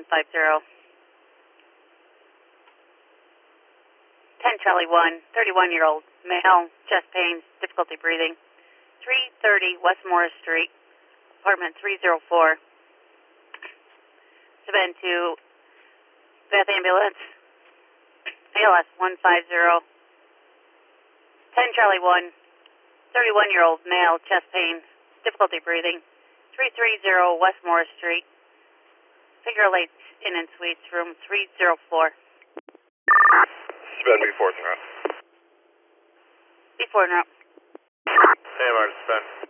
150. 10 Charlie 1, 31-year-old, male, chest pains, difficulty breathing. 330 West Morris Street, apartment 304. Submitted to Beth Ambulance, ALS 150. 10 Charlie 1, 31-year-old, male, chest pain, difficulty breathing. 330 West Morris Street, Figure Lakes Inn and Suites, room 304. Spend before throw. Before now. Hey, Mark, spend.